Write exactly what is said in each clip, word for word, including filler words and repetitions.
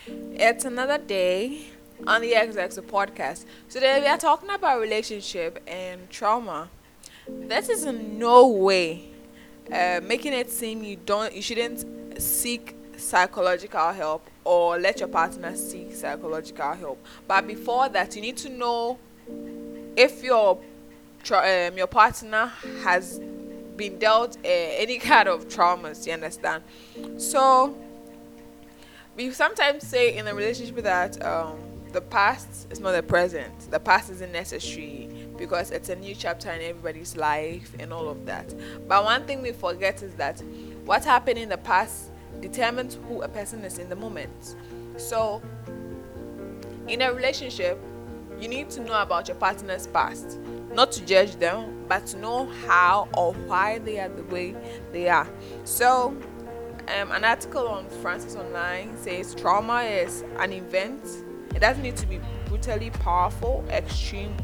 It's another day on the X X podcast. Today we are talking about relationship and trauma. This is in no way uh, making it seem you don't, you shouldn't seek psychological help or let your partner seek psychological help. But before that, you need to know if your tra- um, your partner has been dealt uh, any kind of traumas. You understand? So we sometimes say in a relationship that um, the past is not the present. The past isn't necessary because it's a new chapter in everybody's life and all of that. But one thing we forget is that what happened in the past determines who a person is in the moment. So, in a relationship, you need to know about your partner's past, not to judge them, but to know how or why they are the way they are. So, um, an article on Francis Online says trauma is an event. It doesn't need to be brutally powerful, extreme,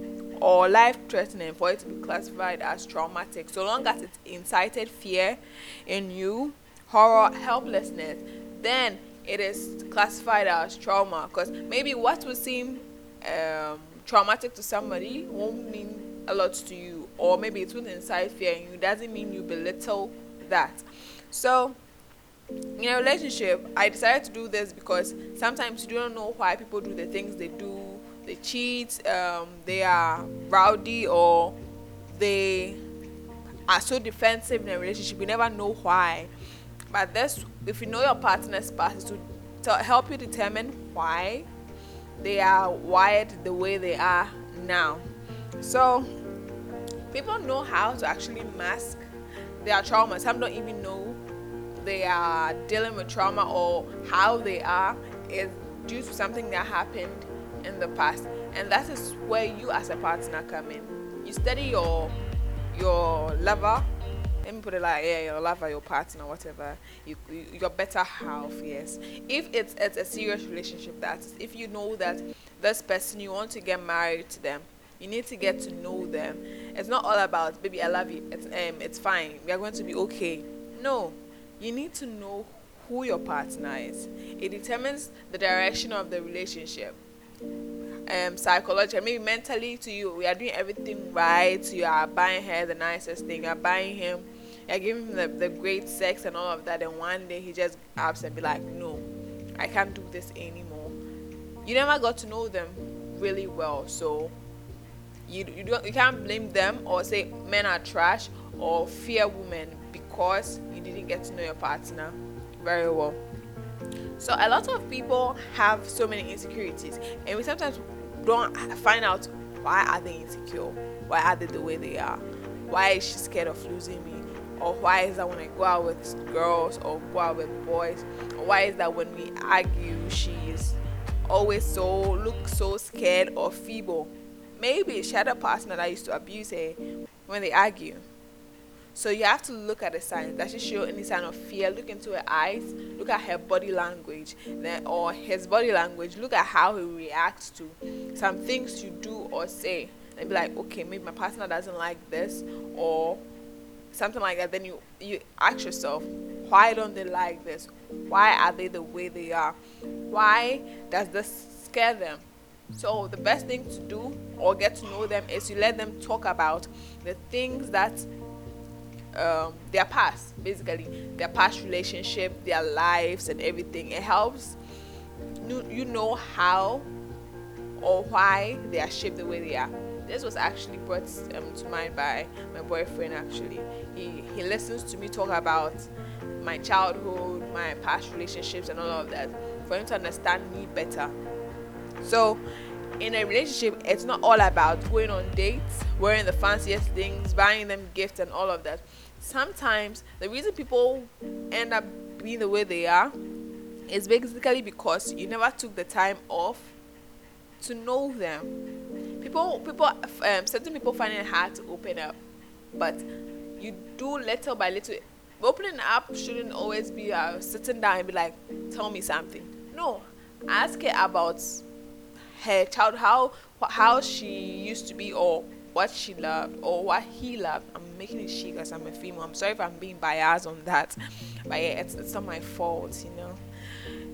or life-threatening for it to be classified as traumatic. So long as it incited fear in you, horror, helplessness, then it is classified as trauma. Because maybe what would seem um, traumatic to somebody won't mean a lot to you, or maybe it would incite fear in you. Doesn't mean you belittle that. So in a relationship, I decided to do this because sometimes you don't know why people do the things they do. They cheat, um, they are rowdy, or they are so defensive in a relationship. You never know why. But this, if you know your partner's past, is to tell, help you determine why they are wired the way they are now. So people know how to actually mask their trauma. Some don't even know they are dealing with trauma, or how they are is due to something that happened in the past. And that is where you as a partner come in. You study your your lover. Let me put it like, yeah, your lover, your partner, whatever. You, you your better half, yes. If it's it's a serious relationship, that is, if you know that this person, you want to get married to them, you need to get to know them. It's not all about, baby, I love you. It's um it's fine. We are going to be okay. No, you need to know who your partner is. It determines the direction of the relationship. Um, psychologically, maybe mentally to you, we are doing everything right. You are buying her the nicest thing. You are buying him. You are giving him the, the great sex and all of that. And one day he just ups and be like, no, I can't do this anymore. You never got to know them really well, so you you don't you can't blame them or say men are trash or fear women because you didn't get to know your partner very well. So a lot of people have so many insecurities, and we sometimes don't find out why are they insecure, why are they the way they are, why is she scared of losing me, or why is that when I go out with girls or go out with boys, or why is that when we argue she is always so look so scared or feeble. Maybe she had a partner that used to abuse her when they argue. So you have to look at the signs. Does she show any sign of fear? Look into her eyes. Look at her body language, then or his body language. Look at how he reacts to some things you do or say. And be like, okay, maybe my partner doesn't like this, or something like that. Then you you ask yourself, why don't they like this? Why are they the way they are? Why does this scare them? So the best thing to do or get to know them is you let them talk about the things that um, their past, basically their past relationship, their lives, and everything. It helps you, you know how or why they are shaped the way they are. This was actually brought um, to mind by my boyfriend. Actually, he he listens to me talk about my childhood, my past relationships, and all of that for him to understand me better. So, in a relationship, it's not all about going on dates, wearing the fanciest things, buying them gifts, and all of that. Sometimes the reason people end up being the way they are is basically because you never took the time off to know them. People, people, um, certain people find it hard to open up, but you do little by little. Opening up shouldn't always be uh, sitting down and be like, "Tell me something." No, ask her about her child, how how she used to be, or what she loved, or what he loved. I'm making it she because I'm a female. I'm sorry if I'm being biased on that, but yeah, it's, it's not my fault, you know.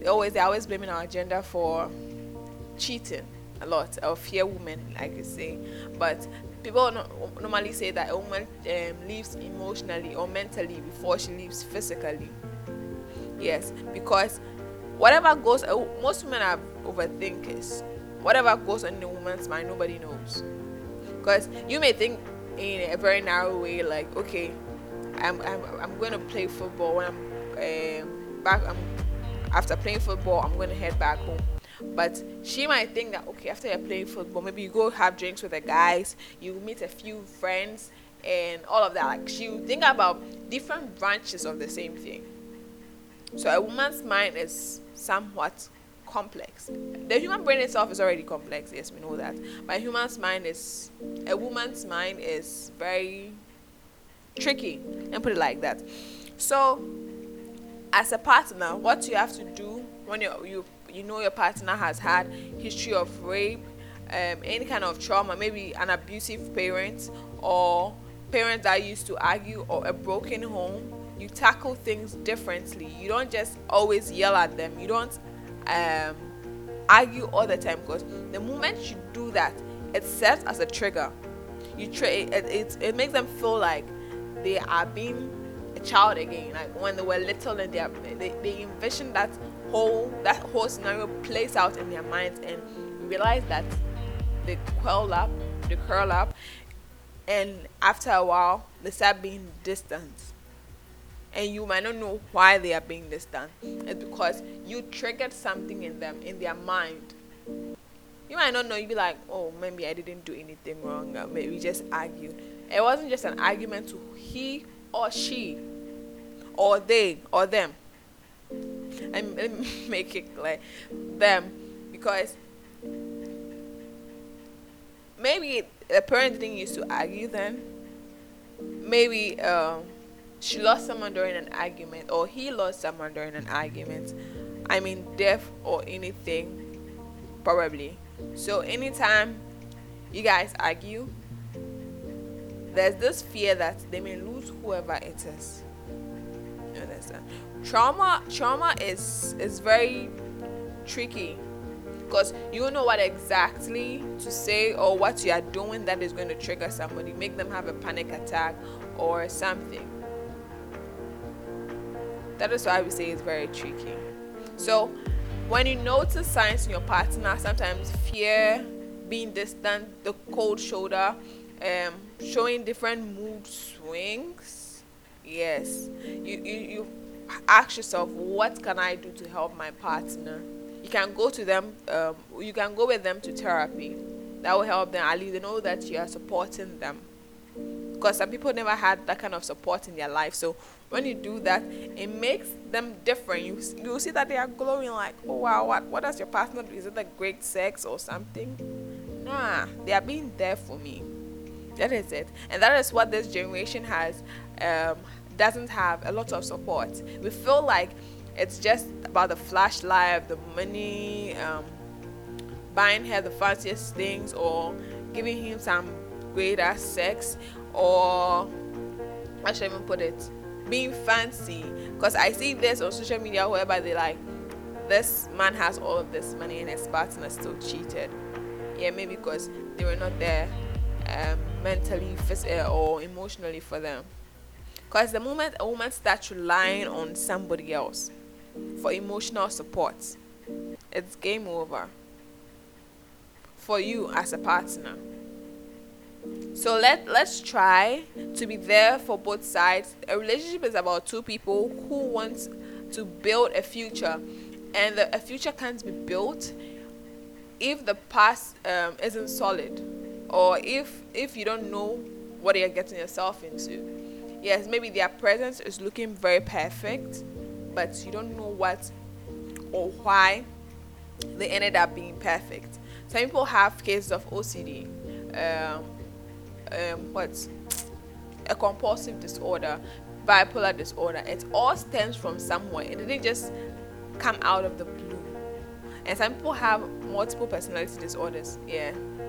they always they're always blaming our gender for cheating a lot, or fear women, like you say. But people no, normally say that a woman um, lives emotionally or mentally before she lives physically. Yes, because whatever goes, uh, most women are overthinkers. Whatever goes on in a woman's mind, nobody knows. Because you may think in a very narrow way, like, okay, I'm I'm, I'm going to play football when I'm um, back. I'm after playing football, I'm going to head back home. But she might think that, okay, after you're playing football, maybe you go have drinks with the guys, you meet a few friends, and all of that. Like, she will think about different branches of the same thing. So a woman's mind is somewhat complex. The human brain itself is already complex, yes, we know that. But a human's mind is, a woman's mind is very tricky, and put it like that. So, as a partner, what you have to do when you you you know your partner has had history of rape, um, any kind of trauma, maybe an abusive parent or parents that used to argue, or a broken home, you tackle things differently. You don't just always yell at them. You don't um, argue all the time, because the moment you do that, it serves as a trigger. You tra- it, it, it makes them feel like they are being a child again, like when they were little, and they, are, they they envision that whole that whole scenario plays out in their minds, and realize that they curl up, they curl up, and after a while they start being distant. And you might not know why they are being distant. It's because you triggered something in them, in their mind. You might not know. You be like, oh, maybe I didn't do anything wrong. Or maybe we just argued. It wasn't just an argument to he or she, or they or them. And let me make it clear, them, because maybe the parent didn't used to argue then. Maybe um, she lost someone during an argument, or he lost someone during an argument. I mean, death or anything, probably. So anytime you guys argue, there's this fear that they may lose whoever it is. You understand? Trauma, trauma is is very tricky, because you don't know what exactly to say or what you are doing that is going to trigger somebody, make them have a panic attack or something. That is why we say it's very tricky. So when you notice signs in your partner, sometimes fear, being distant, the cold shoulder, um, showing different mood swings, yes, you, you, you ask yourself, what can I do to help my partner? You can go to them, um, you can go with them to therapy. That will help them. At least they know that you are supporting them. Because some people never had that kind of support in their life. So when you do that, it makes them different. You you see that they are glowing, like, oh wow, what what does your partner do? Is it like great sex or something? Nah, they are being there for me. That is it. And that is what this generation has um doesn't have, a lot of support. We feel like it's just about the flash life, the money, um, buying her the fanciest things, or giving him some great ass sex, or I should even put it, being fancy. Because I see this on social media whereby they like, this man has all of this money and his partner still cheated. Yeah, maybe because they were not there um, mentally, physically, or emotionally for them. Because the moment a woman starts relying on somebody else for emotional support, it's game over for you as a partner. So let let's try to be there for both sides. A relationship is about two people who want to build a future, and the, a future can't be built if the past um, isn't solid, or if if you don't know what you're getting yourself into. Yes, maybe their presence is looking very perfect, but you don't know what or why they ended up being perfect. Some people have cases of O C D, um, um, what's a compulsive disorder, bipolar disorder. It all stems from somewhere. It didn't just come out of the blue. And some people have multiple personality disorders. Yeah.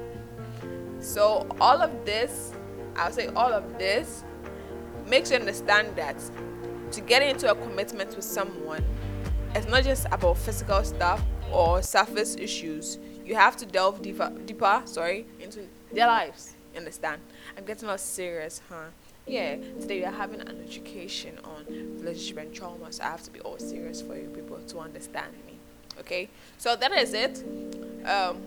So all of this, I'll say all of this, makes you understand that to get into a commitment with someone, it's not just about physical stuff or surface issues. You have to delve deeper, deeper, sorry, into their lives. Understand? I'm getting all serious, huh? Yeah. Today we are having an education on relationship and trauma, so I have to be all serious for you people to understand me. Okay. So that is it. Um,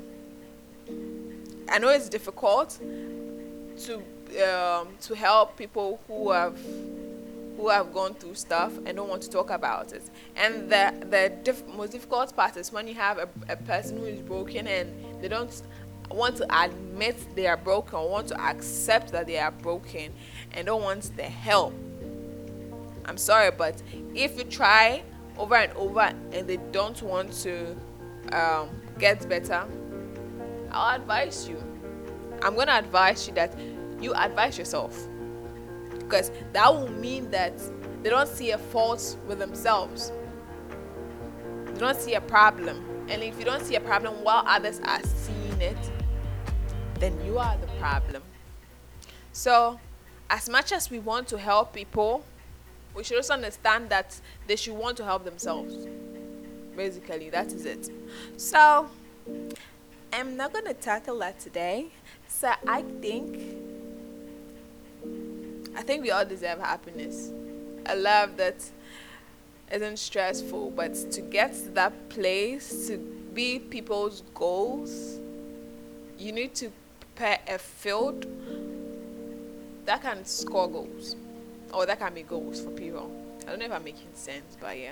I know it's difficult to um to help people who have who have gone through stuff and don't want to talk about it. And the the diff- most difficult part is when you have a, a person who is broken and they don't want to admit they are broken or want to accept that they are broken and don't want the help. I'm sorry, but if you try over and over and they don't want to um, get better, I'll advise you. I'm gonna advise you that you advise yourself, because that will mean that they don't see a fault with themselves. They don't see a problem. And if you don't see a problem while others are seeing it, then you are the problem. So, as much as we want to help people, we should also understand that they should want to help themselves. Basically, that is it. So, I'm not going to tackle that today. So, I think I think we all deserve happiness. A love that isn't stressful, but to get to that place, to be people's goals, you need to prepare a field that can score goals, or that can be goals for people. I don't know if I'm making sense, but yeah.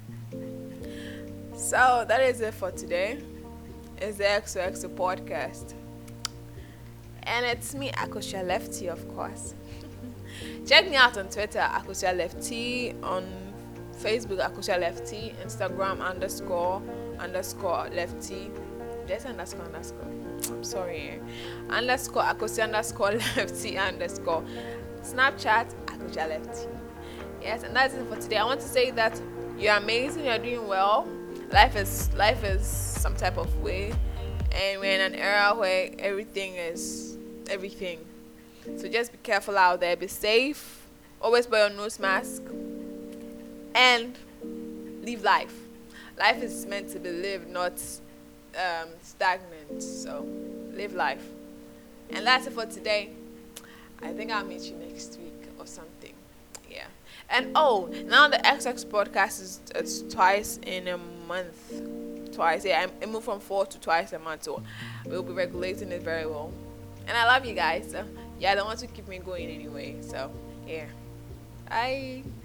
So that is it for today. It's the X O X O podcast, and it's me, Akosha Lefty, of course. Check me out on Twitter, Akosha Lefty, on Facebook, Akosha Lefty, Instagram underscore underscore Lefty, just underscore underscore. I'm sorry, underscore Akosha underscore Lefty underscore. Snapchat, Akosha Lefty. Yes, and that's it for today. I want to say that you're amazing, you're doing well. Life is life is some type of way, and we're in an era where everything is everything. So just be careful out there. Be safe. Always wear your nose mask. And live life. Life is meant to be lived, not um, stagnant. So live life. And that's it for today. I think I'll meet you next week or something. Yeah. And oh, now the X X podcast is it's twice in a month. Twice. Yeah, I moved from four to twice a month. So we'll be regulating it very well. And I love you guys. So yeah, the ones who keep me going anyway. So yeah. Bye.